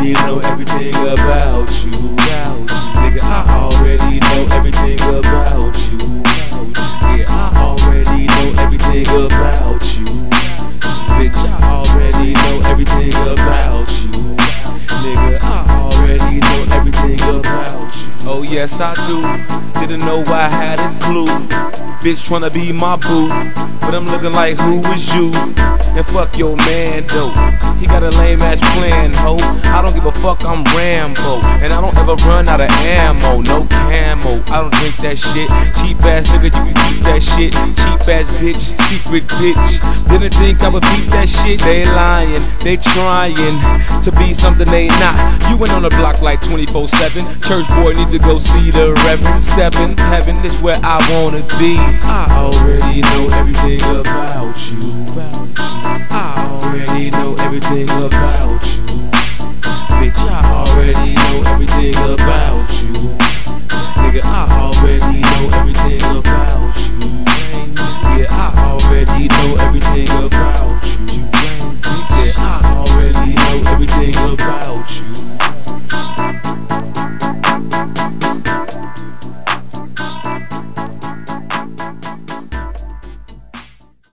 already know everything about you. Nigga, I already know everything about you. Yeah, I already know everything about you. Bitch, I already know everything about you. Nigga, I already know everything about you. Oh yes, I do. Didn't know I had a clue. Bitch tryna be my boo, but I'm looking like who is you? And fuck your man though, he got a lame ass plan, ho. I don't give a fuck, I'm Rambo, and I don't ever run out of ammo. No camo, I don't drink that shit. Cheap ass nigga, you can keep that shit. Cheap ass bitch, secret bitch. Didn't think I would beat that shit. They lying, they trying to be something they not. You went on the block like 24/7. Church boy need to go see the Reverend. Steppin' heaven is where I wanna be. I already know everything